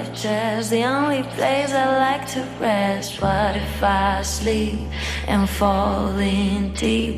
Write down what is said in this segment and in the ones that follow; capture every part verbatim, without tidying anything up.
of chairs, the only place I like to rest. What if I sleep and fall in deep?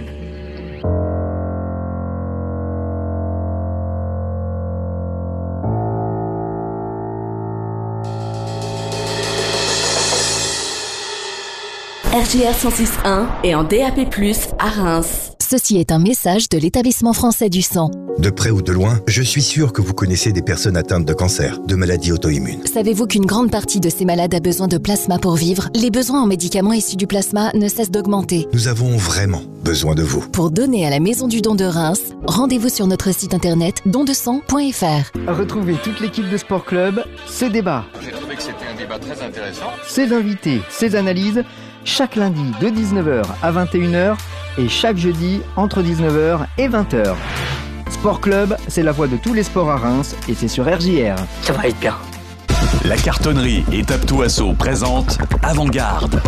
R J R cent six point un et en D A P plus, à Reims. Ceci est un message de l'Établissement français du sang. De près ou de loin, je suis sûr que vous connaissez des personnes atteintes de cancer, de maladies auto-immunes. Savez-vous qu'une grande partie de ces malades a besoin de plasma pour vivre? Les besoins en médicaments issus du plasma ne cessent d'augmenter. Nous avons vraiment besoin de vous. Pour donner à la Maison du Don de Reims, rendez-vous sur notre site internet don de sang point f r. Retrouvez toute l'équipe de Sport Club, ses débats. J'ai trouvé que c'était un débat très intéressant. Ses invités, ses analyses, chaque lundi de dix-neuf heures à vingt et une heures et chaque jeudi entre dix-neuf heures et vingt heures. Sport Club, c'est la voix de tous les sports à Reims et c'est sur R J R. Ça va être bien. La cartonnerie et Taptou Asso présente Avant-Garde.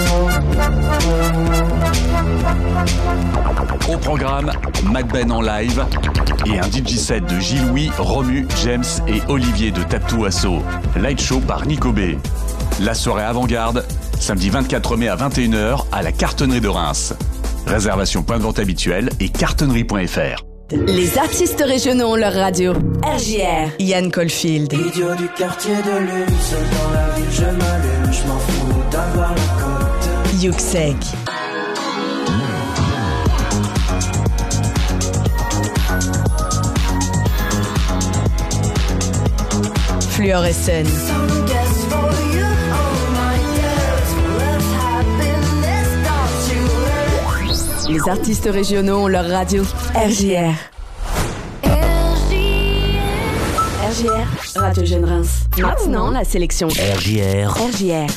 Au programme, Mac Ben en live et un D J set de Gilles-Louis, Romu, James et Olivier de Taptou Asso. Light show par Nico B. La soirée Avant-Garde, samedi vingt-quatre mai à vingt et une heures à la cartonnerie de Reims. Réservation point de vente habituelle et cartonnerie point f r. Les artistes régionaux ont leur radio. R J R. Yann Caulfield. Idiot du quartier de lune, seul dans la ville je m'allume, je m'en fous d'avoir la côte. Yuxek. Fluorescent. Les artistes régionaux ont leur radio. R J R. R J R, Radio Jeune Reims. Maintenant, la sélection. R J R. R J R.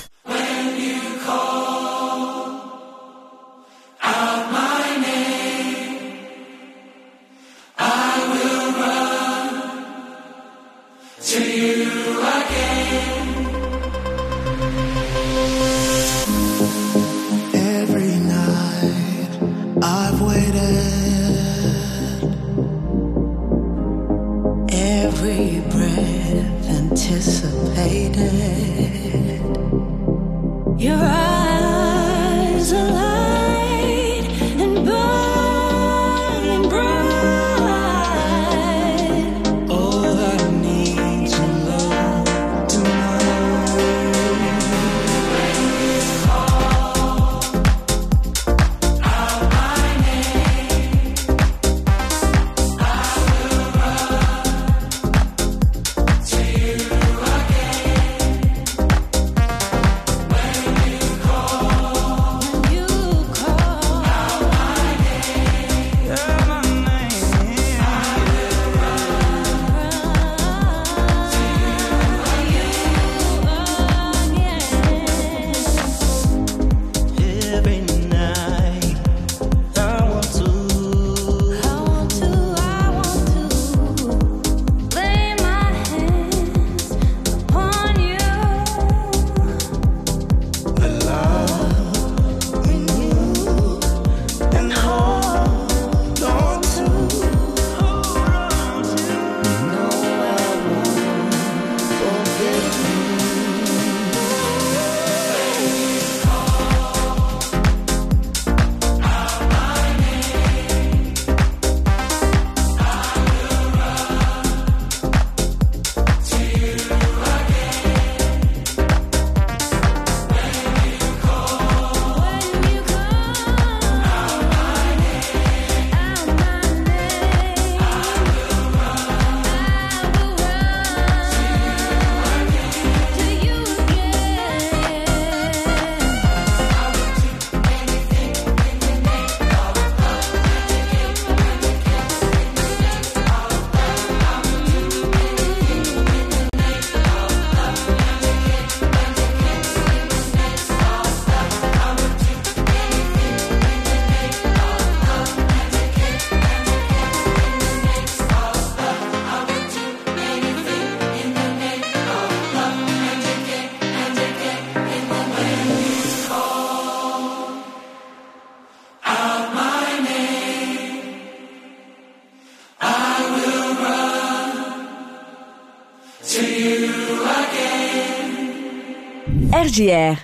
to you again. R J R.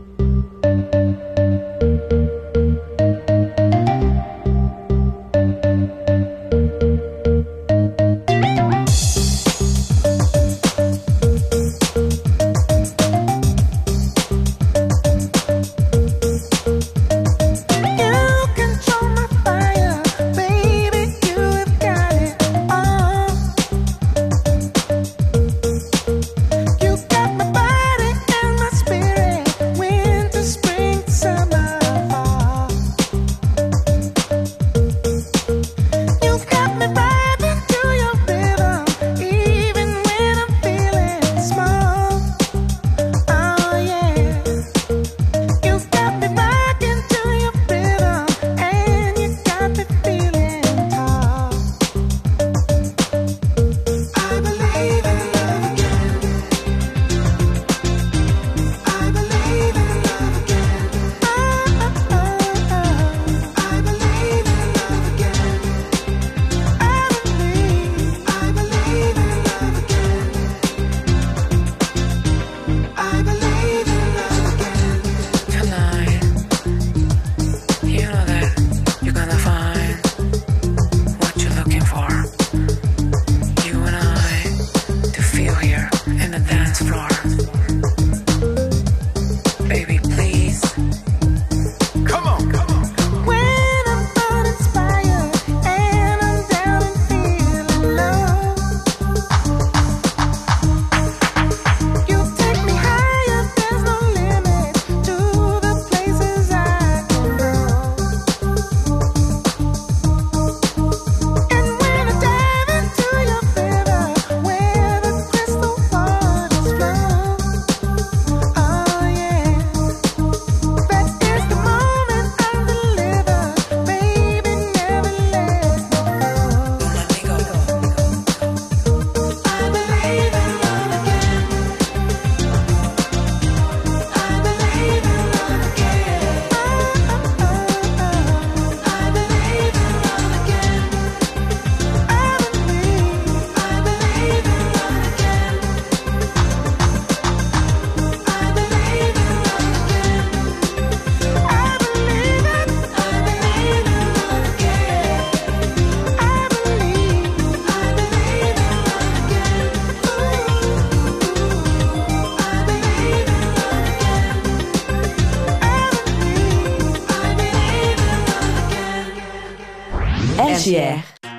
R J R.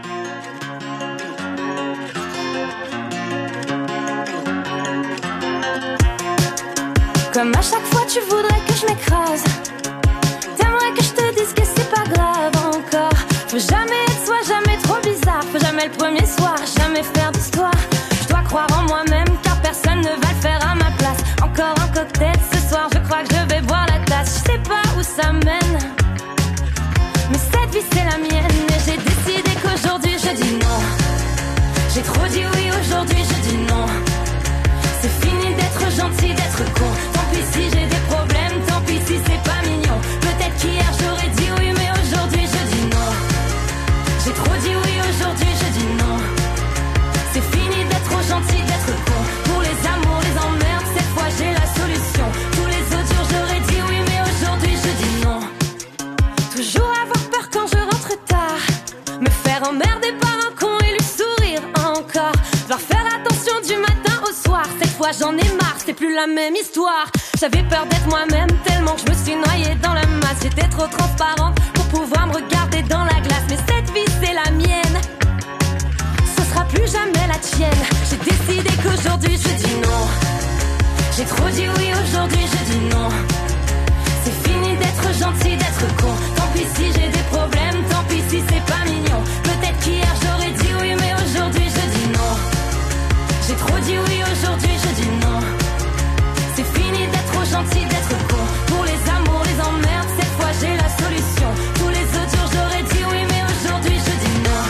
Comme à chaque fois tu voudrais que je m'écrase, t'aimerais que je te dise que c'est pas grave encore. Faut jamais être soi, jamais trop bizarre. Faut jamais le premier soir, jamais faire d'histoire. Je dois croire en moi-même car personne ne va le faire à ma place. Encore un cocktail ce soir, je crois que je vais boire la tasse. Je sais pas où ça mène, mais cette vie c'est la mienne. Et j'ai décidé qu'aujourd'hui je dis non. J'ai trop dit oui, aujourd'hui je dis non. C'est fini d'être gentil, d'être con. Tant pis si j'ai des problèmes, tant pis si c'est pas mignon. Peut-être qu'hier j'aurais dit oui, mais aujourd'hui je dis non. J'ai trop dit oui, aujourd'hui je dis non. C'est fini d'être gentil, d'être con. Pour les amours, les emmerdes, cette fois j'ai la solution. Tous les autres jours j'aurais dit oui, mais aujourd'hui je dis non. Toujours avoir peur quand je rentre tard, me faire emmerder par un con et lui sourire encore. Devoir faire attention du matin au soir. Cette fois j'en ai marre, c'est plus la même histoire. J'avais peur d'être moi-même tellement que je me suis noyée dans la masse. J'étais trop transparente pour pouvoir me regarder dans la glace. Mais cette vie c'est la mienne, ce sera plus jamais la tienne. J'ai décidé qu'aujourd'hui je dis non. J'ai trop dit oui, aujourd'hui je dis non. C'est fini d'être gentil, d'être con. Tant pis si j'ai des problèmes, tant pis si c'est pas mignon. Peut-être qu'hier j'aurais dit oui, mais aujourd'hui je dis non. J'ai trop dit oui, aujourd'hui je dis non. C'est fini d'être gentil, d'être con. Pour les amours, les emmerdes, cette fois j'ai la solution. Tous les autres jours j'aurais dit oui, mais aujourd'hui je dis non.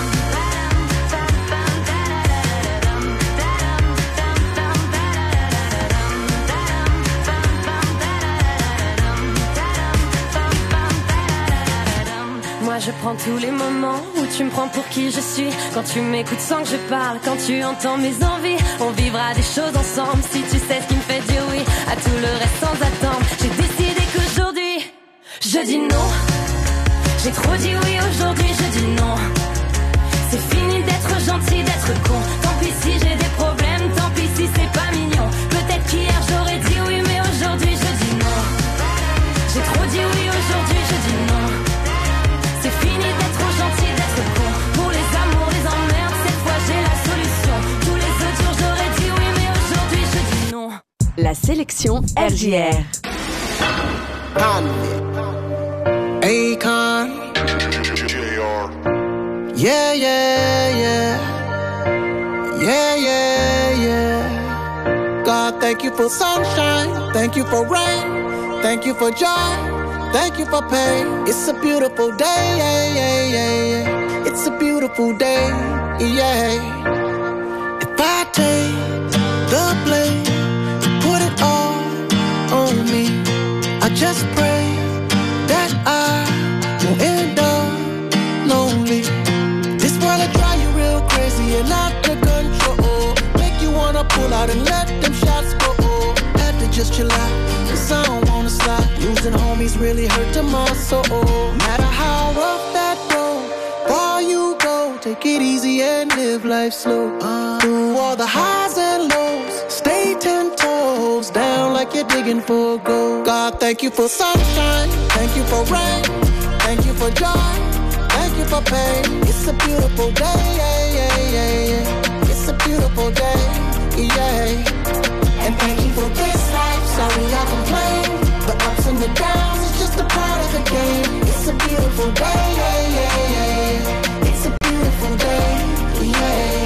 Moi je prends tous les moments où tu me prends pour qui je suis. Quand tu m'écoutes sans que je parle, quand tu entends mes envies. On vivra des choses ensemble si tu sais ce qui me fait dire oui. à tout le reste sans attendre. J'ai décidé qu'aujourd'hui, je dis non. J'ai trop dit oui, aujourd'hui je dis non. C'est fini d'être gentil, d'être con. Tant pis si j'ai des problèmes, tant pis si c'est pas mignon. Peut-être qu'hier j'aurais dit oui, mais aujourd'hui je dis non. J'ai trop dit oui, aujourd'hui je dis non. C'est fini d'être gentil, d'être con. Pour les amours, les emmerdes, cette fois j'ai la solution. Tous les autres jours j'aurais dit oui, mais aujourd'hui je dis non. La sélection R J R. Akon. Yeah, yeah, yeah. Yeah, yeah, yeah. God, thank you for sunshine. Thank you for rain. Thank you for joy. Thank you for pain. It's a beautiful day, yeah, yeah, yeah, yeah. It's a beautiful day, yeah. If I take the blame, put it all on me. I just pray that I won't end up lonely. This world will drive you real crazy and out of control. Make you wanna pull out and let them shots go. Had to just chill out, cause I don't wanna slide. Losing homies really hurt to my soul. No matter how rough that road, far you go, take it easy and live life slow. uh, Through all the highs and lows, stay ten toes down like you're digging for gold. God, thank you for sunshine. Thank you for rain. Thank you for joy. Thank you for pain. It's a beautiful day, yeah, yeah, yeah, yeah. It's a beautiful day, yeah. And thank you for this life. Sorry I complain. The ups and the downs, it's just a part of the game. It's a beautiful day, yeah, yeah, yeah. It's a beautiful day, yeah.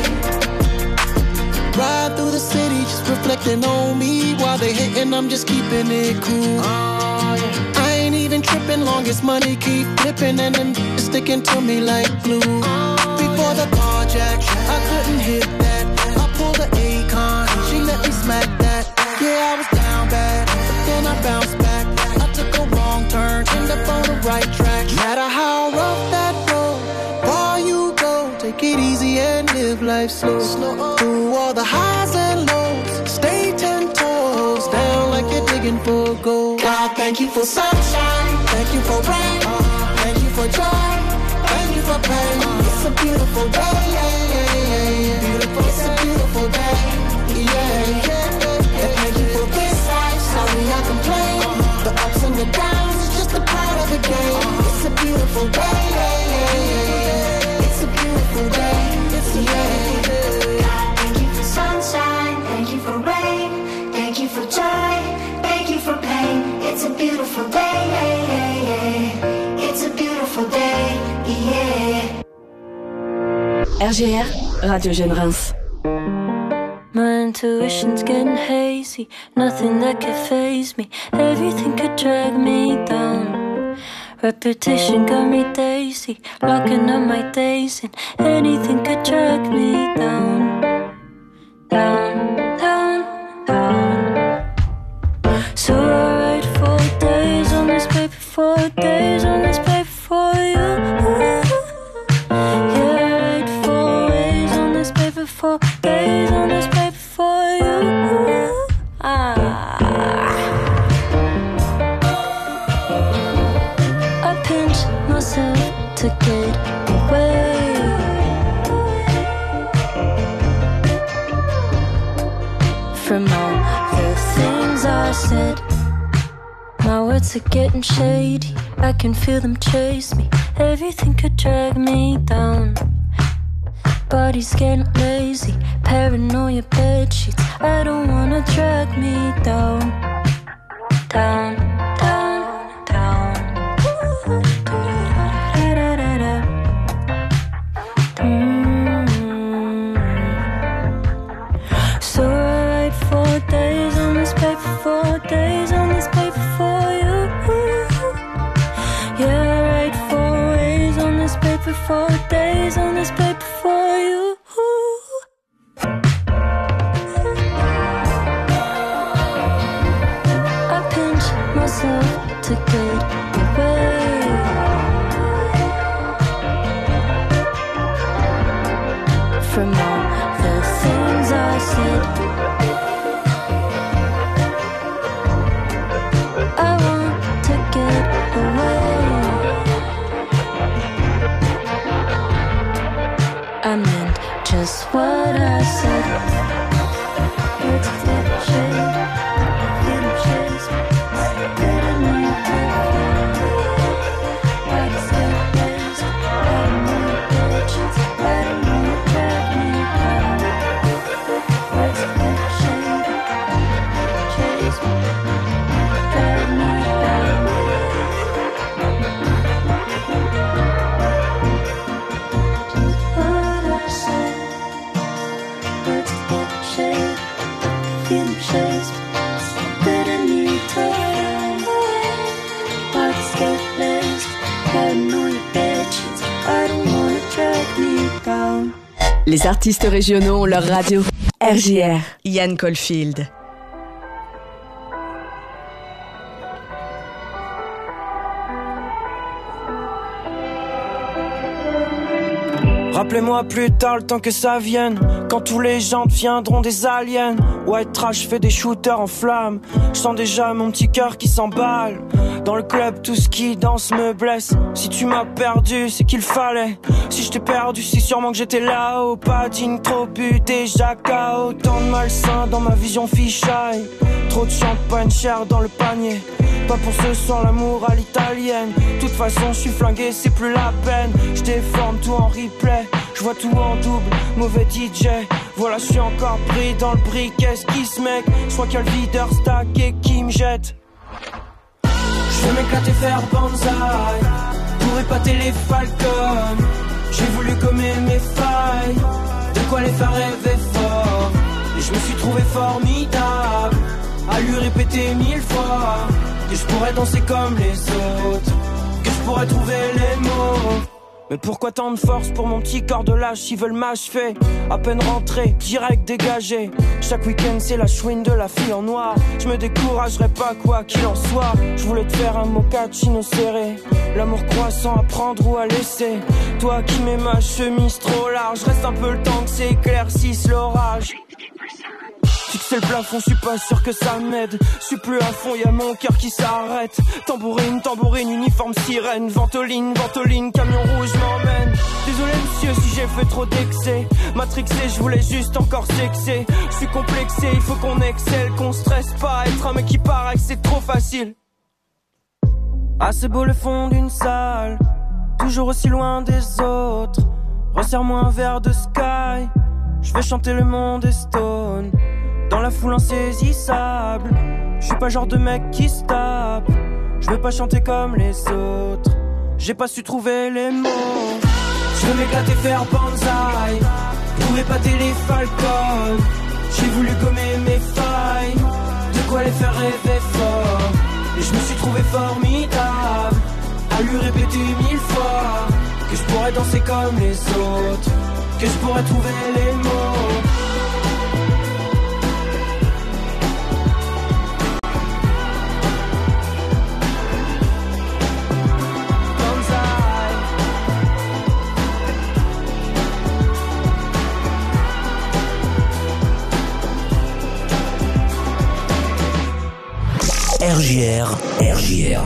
Ride through the city, just reflecting on me. While they hating, I'm just keeping it cool. Oh, yeah. I ain't even tripping, long as money keep flipping and them sticking to me like glue. Oh, before yeah. the carjack, I couldn't hit that. I pulled the Akon, she let me smack that. Yeah, I was down bad, but then I bounced back. I took a wrong turn, ended up on the right track. No matter how rough that road, far you go, take it easy and live life slow. slow. Through all the highs and lows, stay ten toes down like you're digging for gold. God, thank you for sunshine, thank you for rain, uh, thank you for joy, thank you for pain. Uh, it's a beautiful day, yeah, yeah, yeah, yeah. Beautiful, it's a beautiful day, yeah, yeah. And thank you for this life, sorry I complain. uh, The ups and the downs, it's just a part of the game. uh, It's a beautiful day, yeah, yeah, yeah, yeah. It's a beautiful day, it's a yeah. God, thank you for sunshine, thank you for rain, thank you for joy, thank you for pain. It's a beautiful day, yeah, yeah, yeah. It's a beautiful day, yeah. R J R, Radio Jeune Reims. My intuition's getting hazy. Nothing that could faze me. Everything could drag me down. Repetition got me daisy, locking up my days, and anything could drag me down. Down, down, down. So I write four days on this paper, four days on this paper for you. Yeah, I write four ways on this paper, four days on this paper for you. Ah. I pinch myself to get away from all the things I said. My words are getting shady, I can feel them chase me. Everything could drag me down. Body's getting lazy, paranoia bed sheets. I don't wanna drag me down, down, down, down. Da-da-da-da. Mm. So I write four days on this paper, four days on this paper for you. Yeah, I write four ways on this paper, four days on this paper for you. I pinch myself to get away from all the things I said. getting chased. Didn't need to run away. Hearts get blessed. Heading on your bed sheets. I don't wanna drag me down. Les artistes régionaux ont leur radio. R J R. Ian Caulfield. Rappelez-moi plus tard le temps que ça vienne, quand tous les gens deviendront des aliens. White trash fait des shooters en flammes. Je sens déjà mon petit cœur qui s'emballe. Dans le club tout ce qui danse me blesse. Si tu m'as perdu c'est qu'il fallait. Si je t'ai perdu c'est sûrement que j'étais là-haut. Pas digne, trop bu, déjà K O. Tant de malsain dans ma vision fichaille. Trop de champagne cher dans le panier. Pas pour ce soir l'amour à l'italienne. De toute façon je suis flingué c'est plus la peine. Je déforme tout en replay. Je vois tout en double, mauvais D J. Voilà je suis encore pris dans le briquet. Qu'est-ce mec, je crois qu'il y a le videur stacké qui me jette. Je veux m'éclater faire banzai pour épater les falcons. J'ai voulu gommer mes failles, de quoi les faire rêver fort. Et je me suis trouvé formidable à lui répéter mille fois que je pourrais danser comme les autres, que je pourrais trouver les mots. Mais pourquoi tant de force pour mon petit corps de lâche? Ils veulent m'achever, à peine rentré, direct dégagé. Chaque week-end c'est la chouine de la fille en noir. Je me découragerai pas quoi qu'il en soit. Je voulais te faire un mochaccino serré, l'amour croissant à prendre ou à laisser. Toi qui mets ma chemise trop large, reste un peu le temps que s'éclaircisse l'orage. Fixer le plafond, je suis pas sûr que ça m'aide. Je suis plus à fond, y'a mon cœur qui s'arrête. Tambourine, tambourine, uniforme sirène. Ventoline, ventoline, camion rouge m'emmène. Désolé monsieur si j'ai fait trop d'excès. Matrixé, je voulais juste encore sexer. Je suis complexé, il faut qu'on excelle, qu'on stresse pas. Être un mec qui paraît que c'est trop facile. Ah c'est beau le fond d'une salle, toujours aussi loin des autres. Resserre-moi un verre de Sky, je vais chanter le monde est stone. Dans la foule insaisissable, je suis pas genre de mec qui se tape. Je veux pas chanter comme les autres, j'ai pas su trouver les mots. Je veux m'éclater faire banzai pour épater les falcons. J'ai voulu gommer mes failles, de quoi les faire rêver fort. Et je me suis trouvé formidable à lui répéter mille fois que je pourrais danser comme les autres, que je pourrais trouver les mots. R J R, R J R.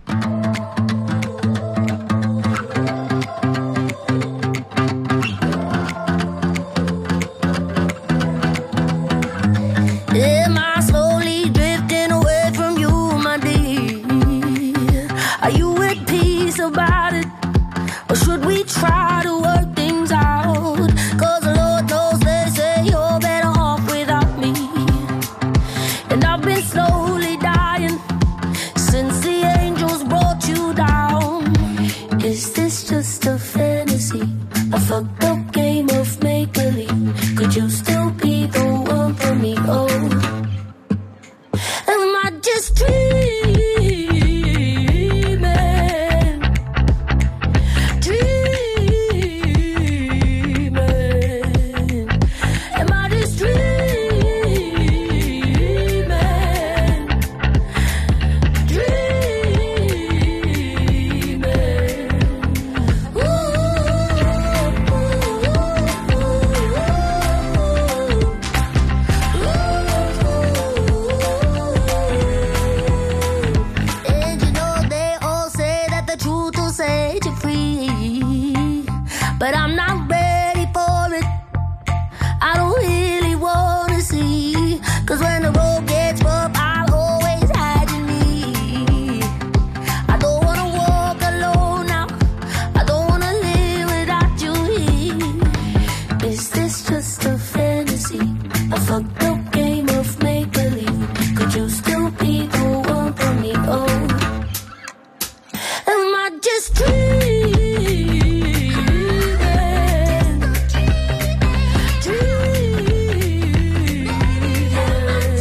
Am I slowly drifting away from you, my dear? Are you at peace about it? Or should we try to work things out? Cause the Lord knows they say you're better off without me. And I've been slowly dying since the angels brought you down. Is this just a fantasy? A fucked up game of make-believe? Could you still be the one for me? Oh, am I just dreaming? Dreaming? Am I just dreaming? Dreaming? Ooh, and you know they all say that the truth will set you free, but I'm not ready for it. I don't really wanna see, cause when the road gets rough I'll always hide in me. I don't wanna walk alone now, I don't wanna live without you here. Is this just a fantasy? A fucked up game of make-believe? Could you still be the one for me? Oh, am I just dreaming? Dreaming?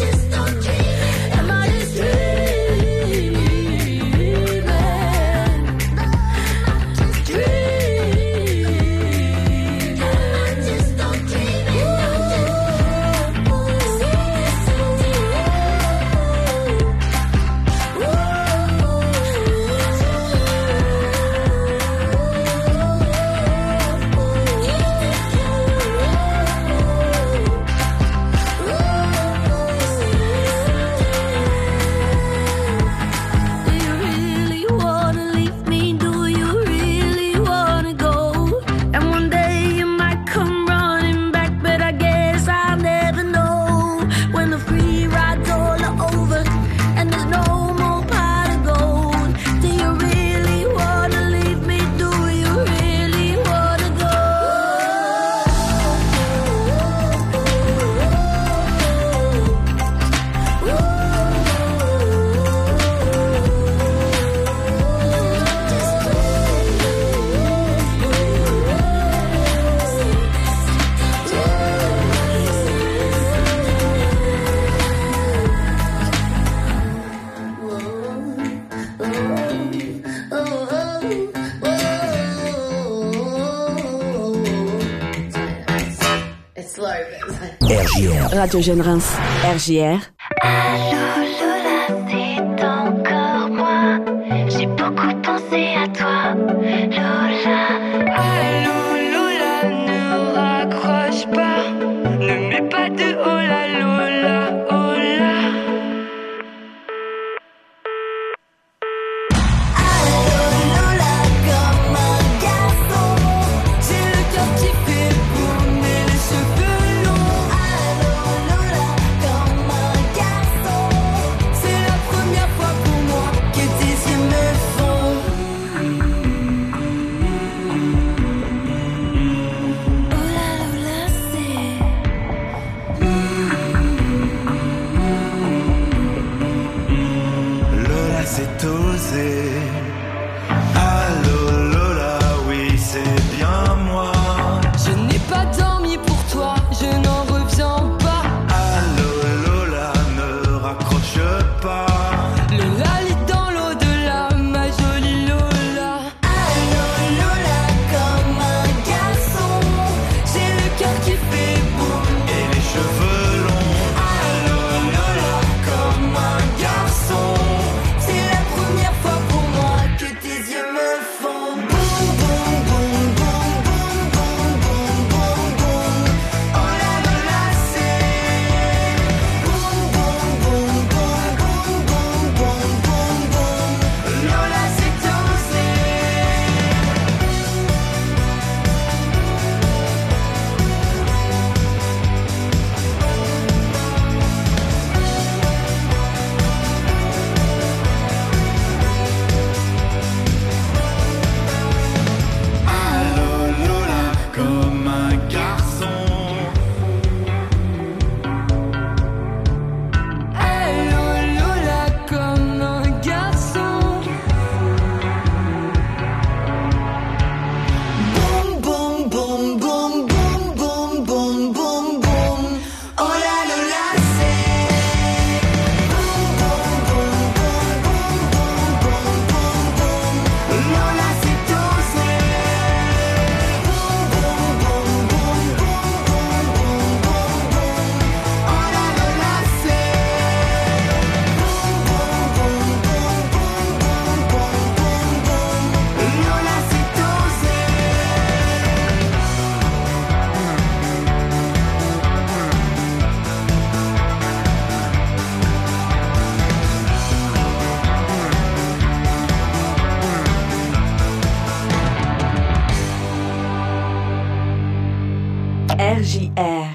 R. Radio Jeune Reims. R J R. Allô Lola, c'est encore moi. J'ai beaucoup pensé à toi, Lola. Allô Lola, ne raccroche pas. Ne mets pas de oh là Lola, oh là. R J R.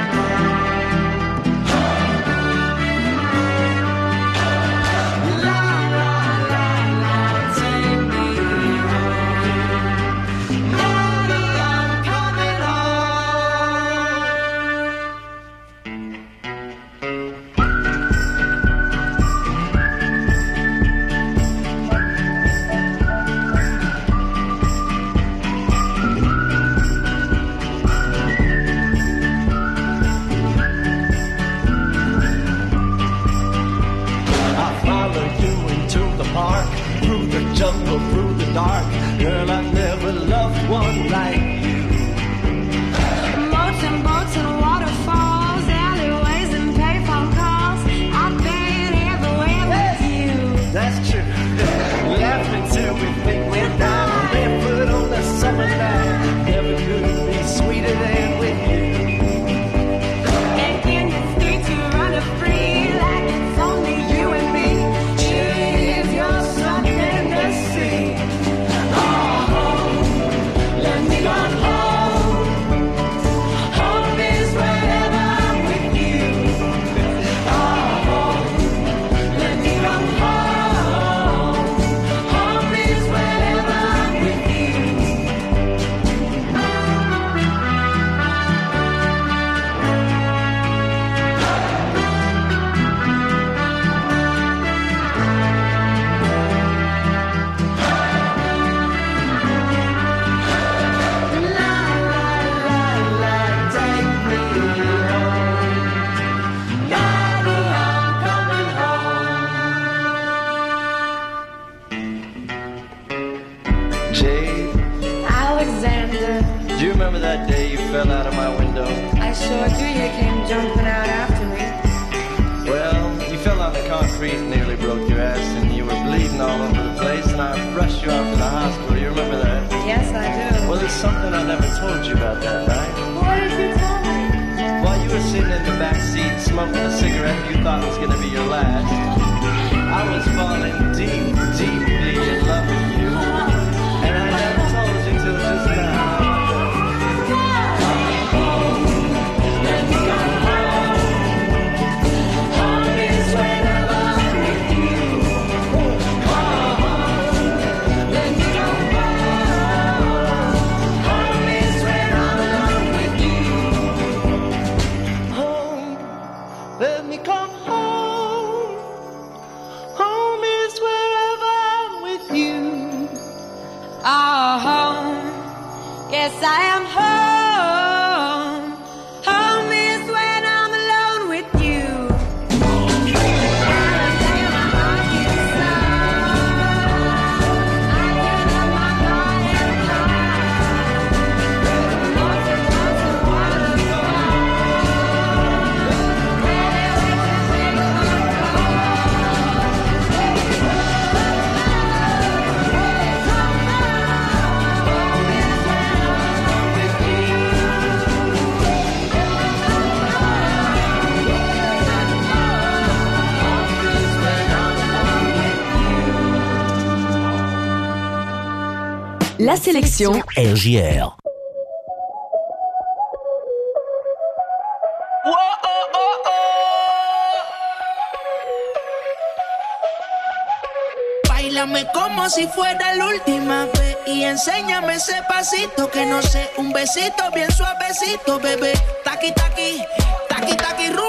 La that day you fell out of my window? I sure do. You came jumping out after me. Well, you fell on the concrete and nearly broke your ass, and you were bleeding all over the place, and I rushed you off to the hospital. You remember that? Yes, I do. Well, there's something I never told you about that night. What did you tell me? While you were sitting in the back seat smoking a cigarette you thought was going to be your last, I was falling deep, deeply in love with you, and I never told you till just now. Yes, I am home. Home is when I'm alone with you. La sélection R J R. Báilame como si fuera la última vez y enséñame ese pasito que no sé, un besito bien suavecito, bebé. Taqui taqui, taqui taqui rumba.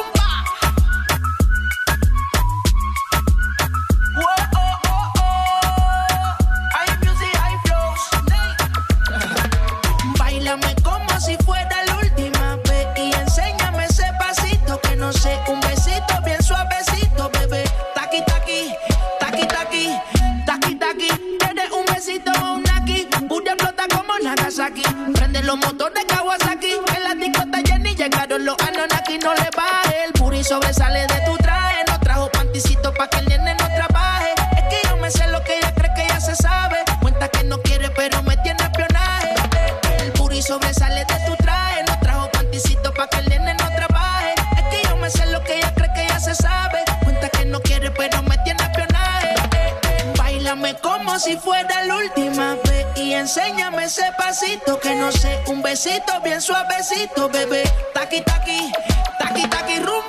Prende los motores de Kawasaki. En la discota Jenny llegaron los Anunnaki. No le baje, el booty sobresale de tu traje. No trajo panticito pa' que el nene no trabaje. Es que yo me sé lo que ella cree que ella se sabe. Cuenta que no quiere pero me tiene espionaje. El booty sobresale de tu traje. No trajo panticito pa' que el nene no trabaje. Es que yo me sé lo que ella cree que ella se sabe. Cuenta que no quiere pero me tiene espionaje. Báilame como si fuera la última vez y enséñame ese pasito que no sé, un besito bien suavecito, bebé. Taqui taqui, taqui taqui rumba.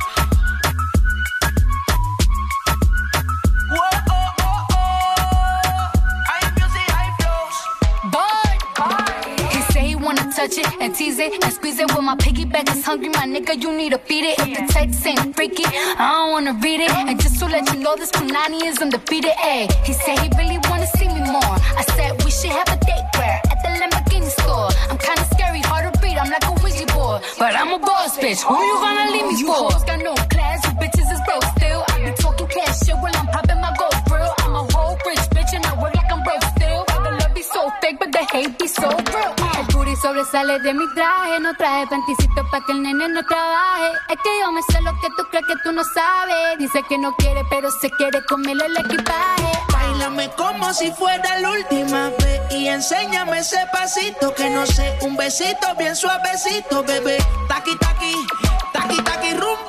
Touch it and tease it and squeeze it. When my piggyback is hungry, my nigga, you need to feed it. If the text ain't freaky, I don't wanna read it. And just to let you know, this Punani is undefeated. Ayy, he said he really wanna see me more. I said we should have a date where at the Lamborghini store. I'm kinda scary, hard to read. I'm like a Ouija board, but I'm a boss bitch. Who you gonna leave me for? You hoes got no class, you bitches is broke still. I be talking cash shit while I'm popping my gold grill. I'm a whole rich bitch and I work like I'm broke still. The love be so fake, but the hate be so real. Sobresale de mi traje, no traje panticito pa' que el nene no trabaje. Es que yo me sé lo que tú crees que tú no sabes. Dice que no quiere, pero se quiere comerle el equipaje. Báilame como si fuera la última vez y enséñame ese pasito que no sé, un besito bien suavecito, bebé. Taqui taqui, taqui taqui rumba.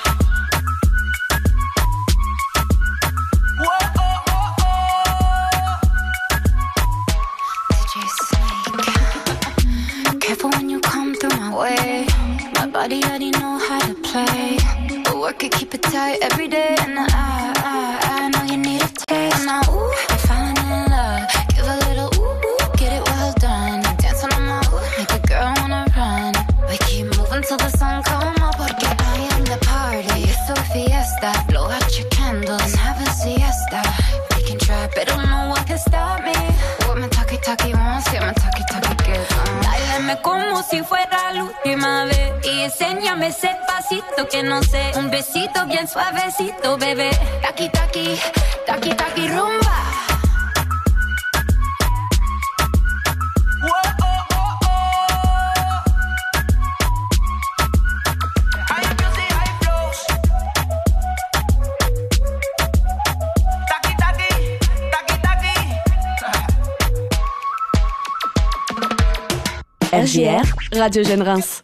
When you come through my way, my body already know how to play. But work it, keep it tight every day. And I, I, I know you need a taste. And now, ooh, I'm falling in love. Give a little ooh, ooh, get it well done. Dance on my ooh, make a girl wanna run. We keep moving till the sun come up. Porque I am the party, it's a fiesta. Blow out your candles and have a siesta. We can try, but no one can stop me. What my talkie talkie wants, yeah, my talkie talkie gets on. Báilame como si fuera la última vez y enséñame ese pasito que no sé, un besito bien suavecito, bebé. Taqui taqui, taqui taqui rumba. Whoa, oh, oh, oh. J R, Radio Jeune Reims.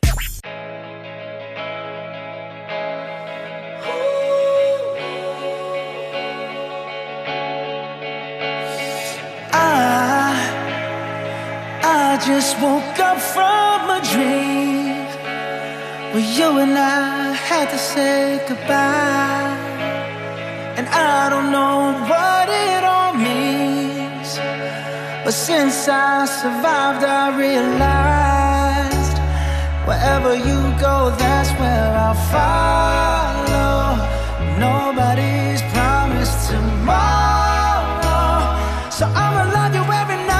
I just woke up from a dream where you and I had to say goodbye. And I don't know what it all means, but since I survived I realized wherever you go, that's where I'll follow. Nobody's promised tomorrow, so I'ma love you every night.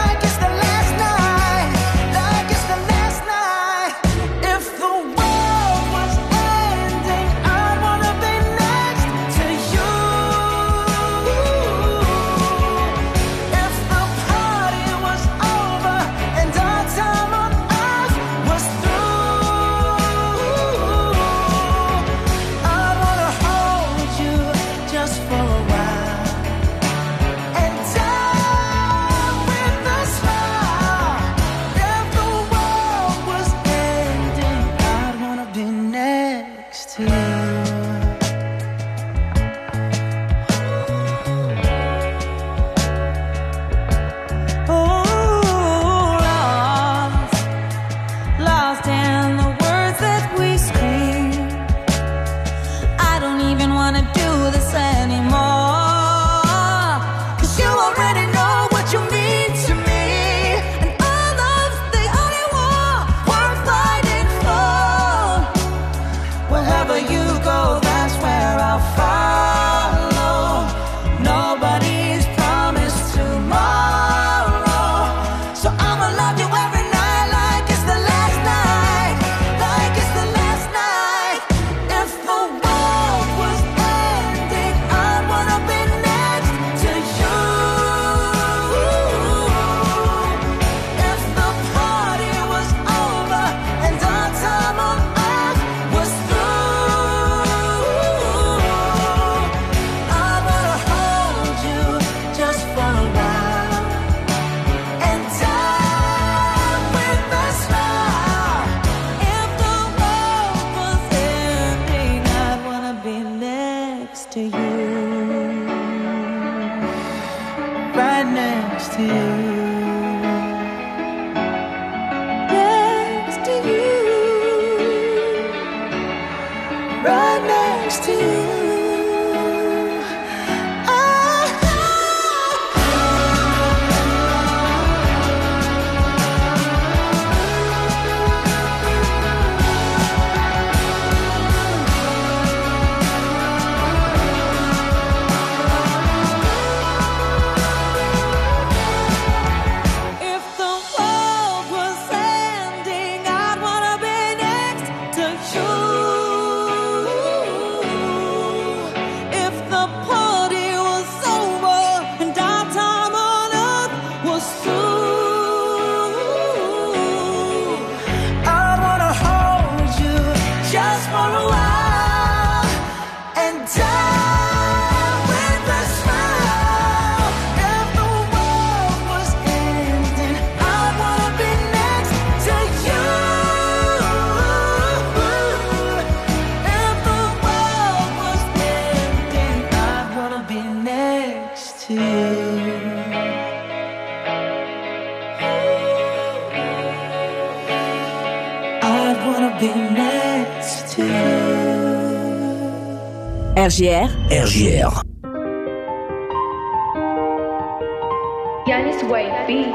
R J R. R J R. Yannis White Beats.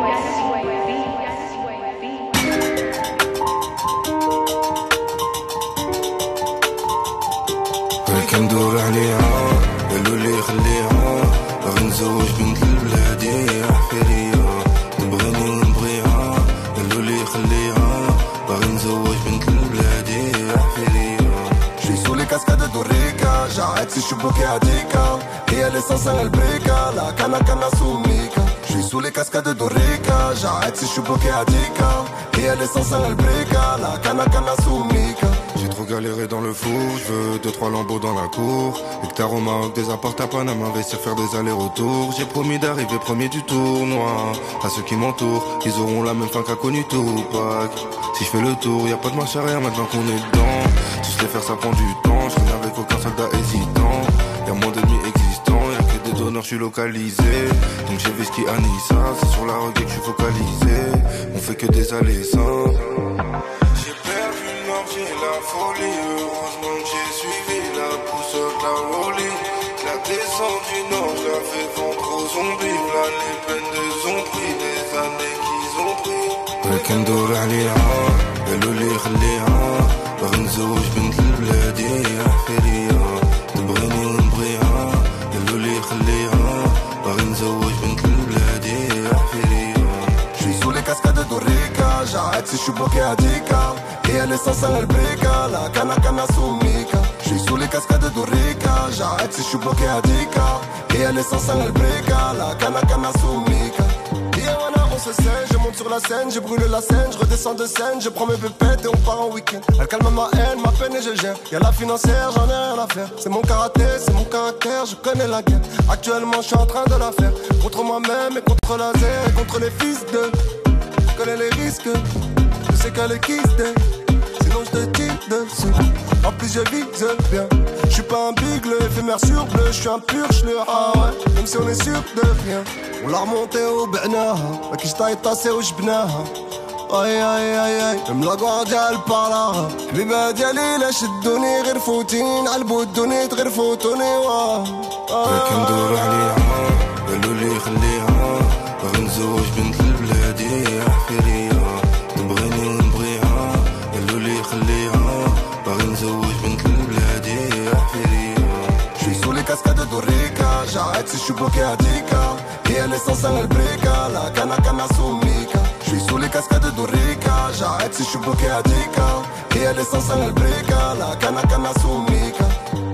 ولكن ندور عليها قالوا لي خليها باغي نزوج بنت البلادي حفيرية تبغيني ونبغيها قالوا لي خليها باغي نزوج بنت البلادي حفيرية جي سو لي كاسكاد دوريكا جاعت سي شبوكي هاديكا هي ليسانسا البريكا لا كانا كانا سوميكا جي سو لي كاسكاد دوريكا جاعت سي شبوكي هاديكا هي ليسانسا البريكا لا كانا كانا سوميكا جي trop galérer dans le four. Je veux deux trois lambeaux dans la cour. Hectare au Maroc, des apports à Panama, investir, faire des allers-retours. J'ai promis d'arriver premier du tournoi. À ceux qui m'entourent, ils auront la même fin qu'a connu Tupac. Si je fais le tour, y a pas de marche arrière maintenant qu'on est dedans. Tous les faire ça prend du temps. Je traîne avec aucun soldat hésitant. Y'a moins d'ennemis existants, y'a que des donneurs, je suis localisé. Donc j'ai vu ce qui Anissa, c'est sur la reggae que je suis focalisé. On fait que des allées simples. J'ai perdu le nord, j'ai la folie. Heureusement que j'ai suivi la boussole, la rolling. La descente du nord, je la fais vendre aux zombies. Là les peines de ont pris, des années qu'ils ont pris. ولكن ندور عليها قالوا لي خليها باغي نزوج بنت البلاد يا حفيرية تبغيني ونبغيها قالوا لي خليها باغي نزوج بنت البلاد يا حفيرية. Je suis sous les cascades d'Orica, j'arrête si je suis bloqué à Dika. Et elle est sans elle brica, la cana cana soumika. Je suis sous les cascades d'Orica, j'arrête si je suis bloqué à Dika. Et elle est sans elle brica, la cana cana soumika. Et voilà, on se sait, je monte sur la scène, je brûle la scène, je redescends de scène, je prends mes pépettes et on part en week-end. Elle calme ma haine, ma peine et je gère. Y'a la financière, j'en ai rien à faire. C'est mon karaté, c'est mon caractère, je connais la guerre. Actuellement, je suis en train de la faire. Contre moi-même et contre la zère et contre les fils de. Je connais les risques, je sais qu'elle est kissée. Sinon je te tire dessus. En plus je vise bien. Je suis pas un bigle, éphémère sur bleu. Je suis un pur schleur, ah ouais. Même si on est sûr de rien. On l'a remonté au b'naha. Ma kishta est tassée au jbnaha. Aïe aïe aïe aïe. Même la guardia elle parlera. البيبة ديالي لا شدوني غير فوتين عالبود دوني غير فوتوني واه. ولكن ندور عليها قالوا لي خليها باغي نزوج بنت البلاد يا حفيرية تبغيني ونبغيها قالوا لي خليها باغي نزوج بنت البلاد يا حفيرية. Je suis sous les cascades d'Orica, j'arrête si je suis bloqué à Dika. Et elle est sans elle brica, la cana cana soumika. Je suis sous les cascades d'Orica, j'arrête si je suis bloqué à Dika. Et elle est sans elle brica, la cana cana soumika.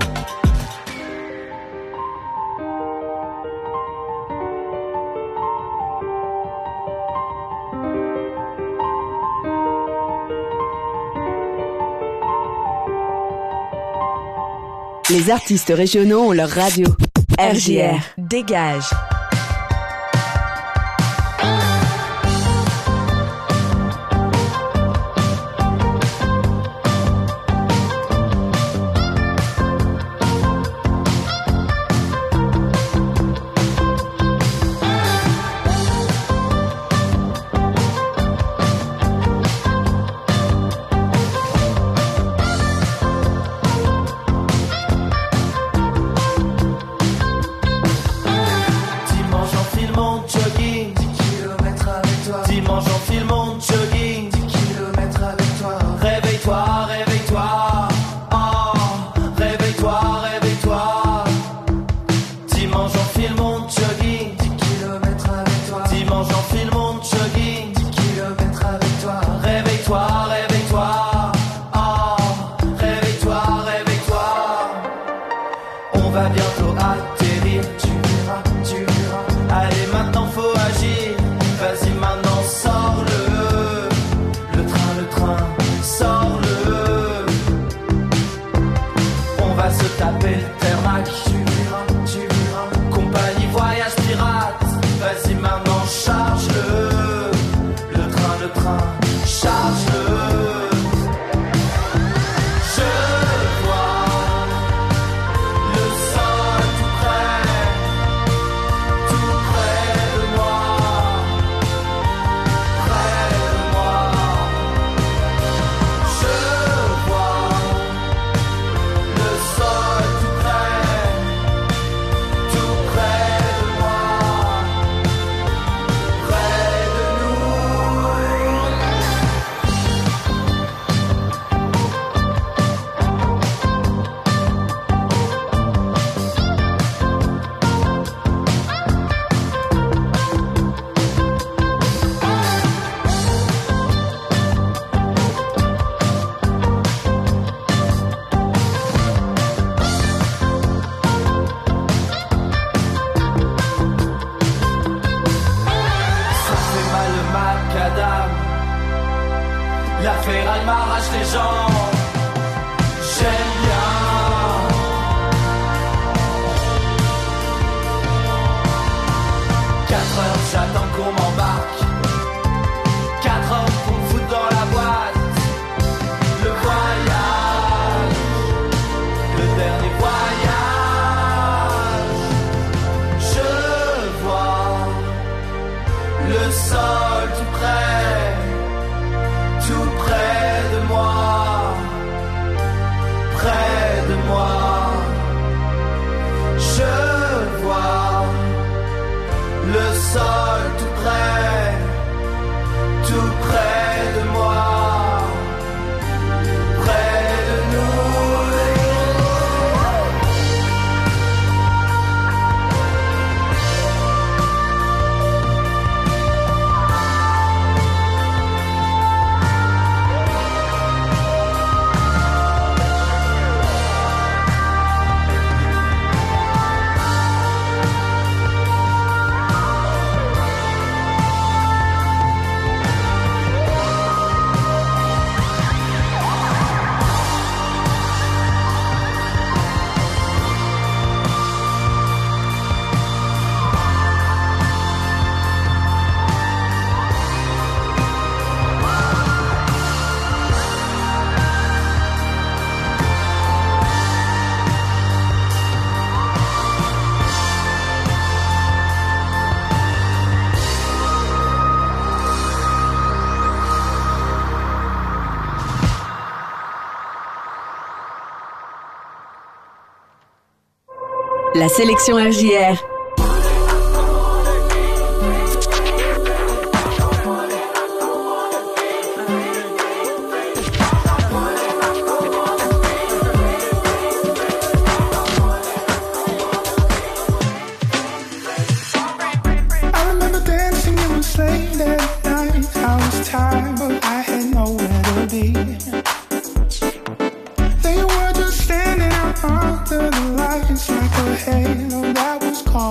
Les artistes régionaux ont leur radio. R J R, dégage. L'affaire elle m'arrache les jambes. j'aime bien. Quatre heures, j'attends qu'on m'embarque. Quatre heures pour me foutre dans la boîte. Le voyage, le dernier voyage. Je vois le sol tout près, tout près de moi, près de moi. Je vois le sol tout près, tout près de moi, près de nous. La sélection R J R. They were just standing out under the lights like a halo that was caught.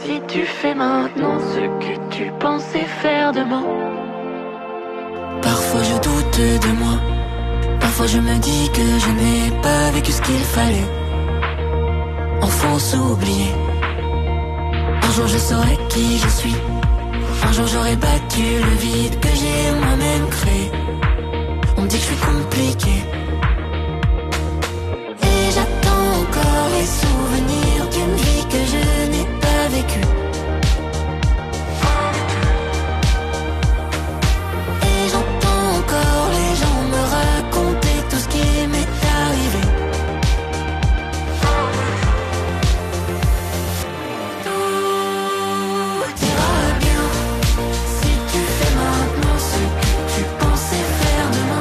si tu fais maintenant ce que tu pensais faire demain. Parfois je doute de moi, parfois je me dis que je n'ai pas vécu ce qu'il fallait. Enfance oubliée, un jour je saurai qui je suis. Un jour j'aurai battu le vide que j'ai moi-même créé. On me dit que je suis compliqué, et j'attends encore les souvenirs d'une vie que je n'ai pas vécue. Et j'entends encore les gens me raconter tout ce qui m'est arrivé. Tout ira bien si tu fais maintenant ce que tu pensais faire demain.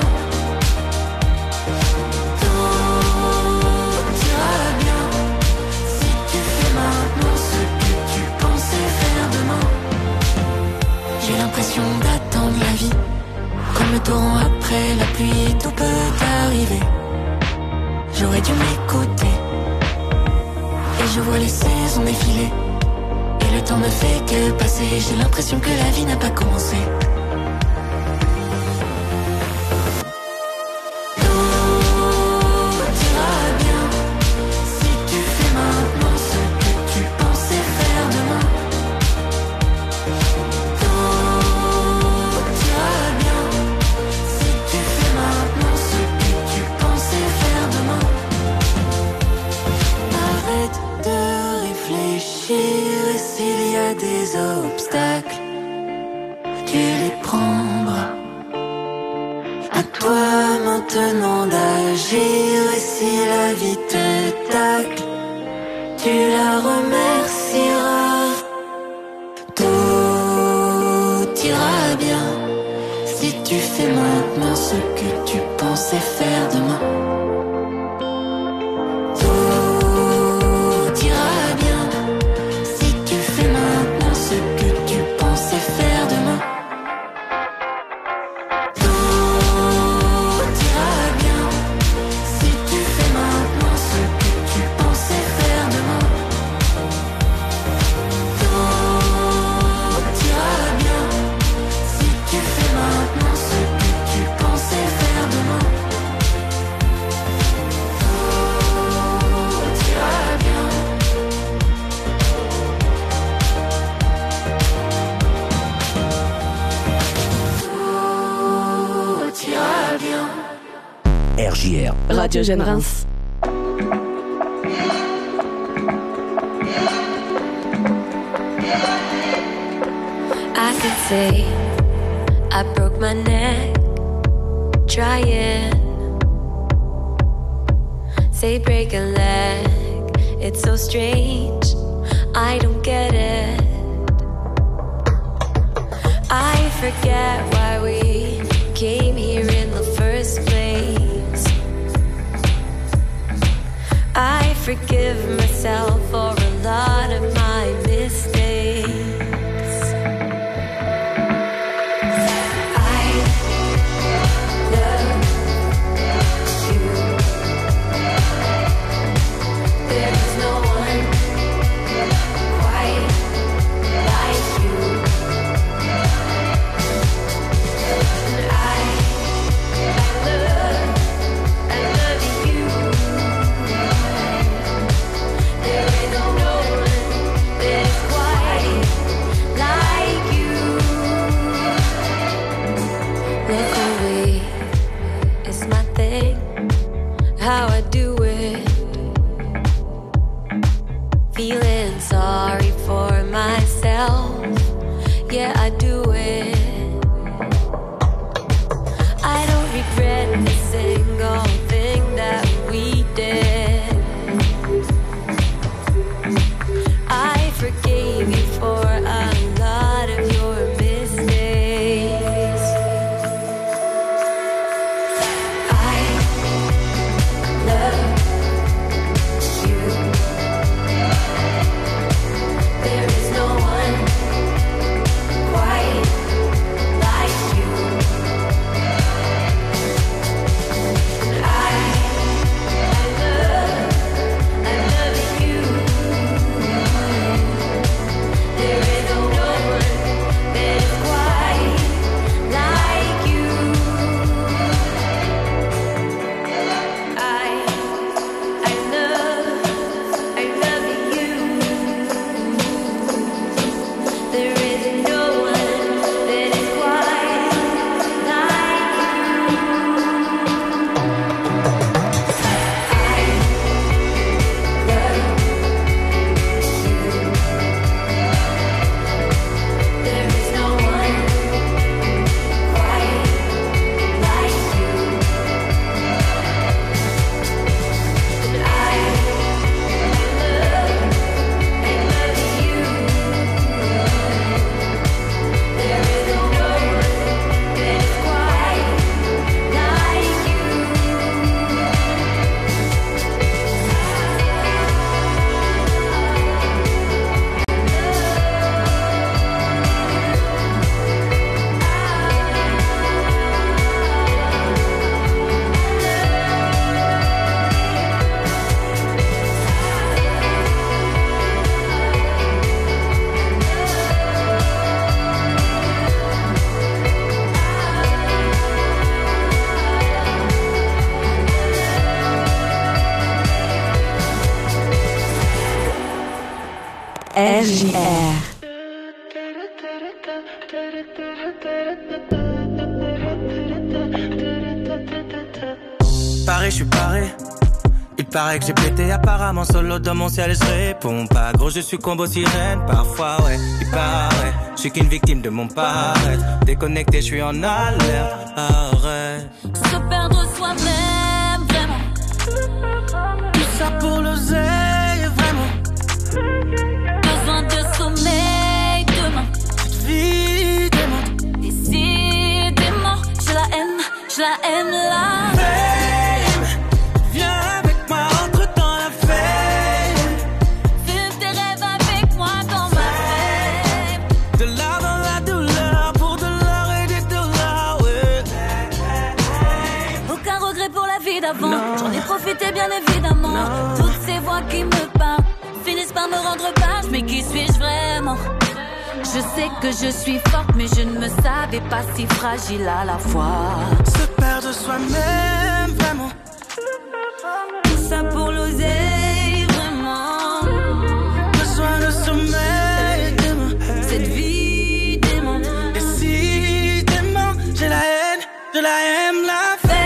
Tout ira bien si tu fais maintenant ce que tu pensais faire demain. J'ai l'impression d'attendre la vie, comme le torrent après la pluie, tout peut arriver. J'aurais dû m'écouter, et je vois les saisons défiler, et le temps ne fait que passer. J'ai l'impression que la vie n'a pas commencé. Tout ira bien si tu fais maintenant ce que tu pensais faire demain. Tout ira bien si tu fais maintenant ce que tu pensais faire demain. Arrête de réfléchir, et s'il y a des obstacles, tu les prendras. À toi maintenant d'agir, et si la vie te tacle, tu la remercieras. Tout ira bien si tu fais maintenant ce que tu pensais faire demain. Tout ira bien si tu fais maintenant ce que tu pensais faire demain. Tout ira bien si tu fais maintenant ce que tu pensais faire demain. Tout ira bien si tu fais maintenant ce que tu pensais faire demain. Tout ira bien. Tout ira bien. R J R. Radio Jeune Reims. I could say I broke my neck trying. Say break a leg, it's so strange, I don't get it. I forget why we came here in the first place. I forgive myself for a lot of my mistakes. I love you. There's no one quite like you. And I, I love, I love you. There is no one that is quite like you. Look away, it's my thing, how I do it. Feeling sorry for myself, yeah I do it. I don't regret a single thing that we did. I forgave you for a lot of your mistakes. I love you. R J R. Pareil, je suis paré. Il paraît que j'ai pété apparemment solo dans mon ciel, je réponds pas. Gros, je suis combo sirène, parfois ouais, il paraît. Je suis qu'une victime de mon paraître. Déconnecté, je suis en alerte. Arrête. Se perdre soi-même, vraiment. Tout ça pour l'oseille, vraiment. Besoin de sommeil demain. Évidemment. Décidément, je la aime, je la aime là. J'en ai profité bien évidemment. Non. Toutes ces voix qui me parlent finissent par me rendre barge. Mais qui suis-je vraiment? Je sais que je suis forte, mais je ne me savais pas si fragile à la fois. Se perdre soi-même, vraiment. Tout ça pour l'oseille, vraiment. Besoin de sommeil, demain. Cette vie dément. Décidément, j'ai la haine, je la aime, la fête.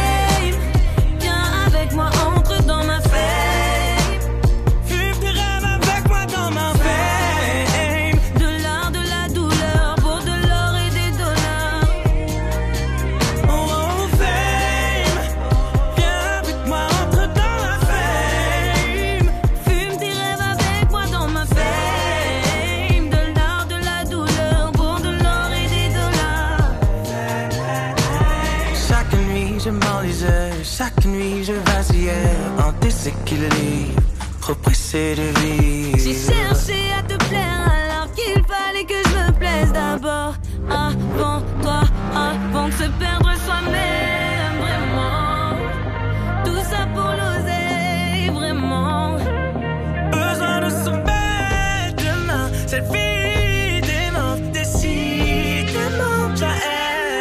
Chaque nuit je vacillais en déséquilibre, trop pressé de vivre. J'ai cherché à te plaire alors qu'il fallait que je me plaise d'abord. Avant toi, avant de se perdre soi-même, vraiment. Tout ça pour l'oseille, vraiment. Besoin de sommeil demain, cette vie dément, décidément, je aime.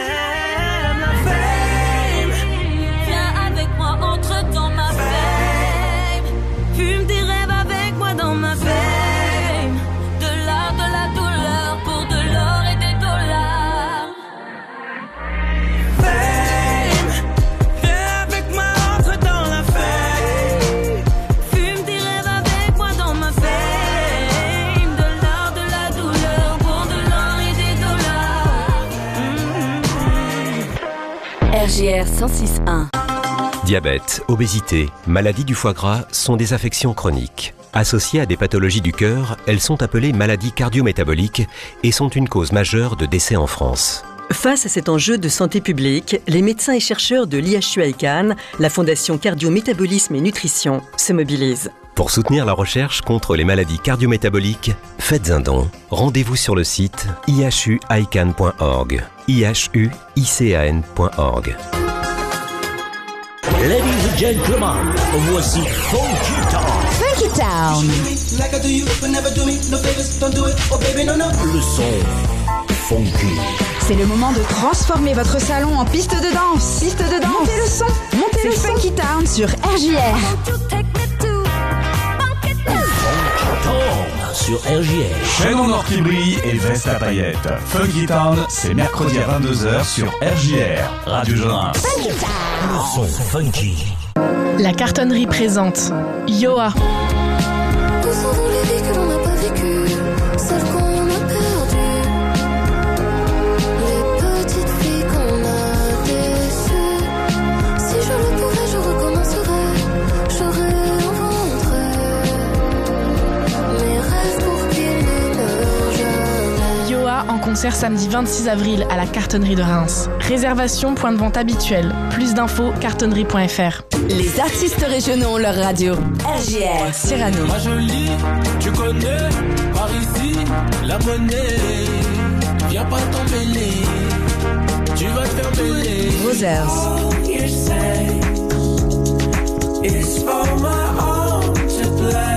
R J R cent six point un. Diabète, obésité, maladie du foie gras sont des affections chroniques. Associées à des pathologies du cœur, elles sont appelées maladies cardio-métaboliques et sont une cause majeure de décès en France. Face à cet enjeu de santé publique, les médecins et chercheurs de l'I H U I C A N, la Fondation Cardio-Métabolisme et Nutrition, se mobilisent. Pour soutenir la recherche contre les maladies cardio-métaboliques, faites un don. Rendez-vous sur le site i h u i c a n point org. i h u i c a n point org. Ladies and gentlemen, voici Funky Town. Funky Town. Le son funky. C'est le moment de transformer votre salon en piste de danse. Piste de danse. Montez le son. Montez le son. Funky Town sur R J R. Sur R J R. Chaîne en or qui brille et veste à paillettes. Funky Town, c'est mercredi à vingt-deux heures sur R J R, Radio Jeune. Funky Town. Le son funky. La cartonnerie présente Yoa. Tous sont les vies que l'on n'a pas vécues, celles qu'on a perdues, les petites filles qu'on a déçues. Si je le pouvais, je recommencerais, je réinventerais mes rêves pour qu'ils n'aient jamais. Yoa en concert samedi vingt-six avril à la cartonnerie de Reims. Réservation, point de vente habituel. Plus d'infos, cartonnerie point f r. Les artistes régionaux ont leur radio. R J R, Cyrano. Ma jolie, tu connais, par ici, la monnaie. Viens pas t'emmêler, tu vas te faire mêler. Rosers. Oh, you say, it's for my heart.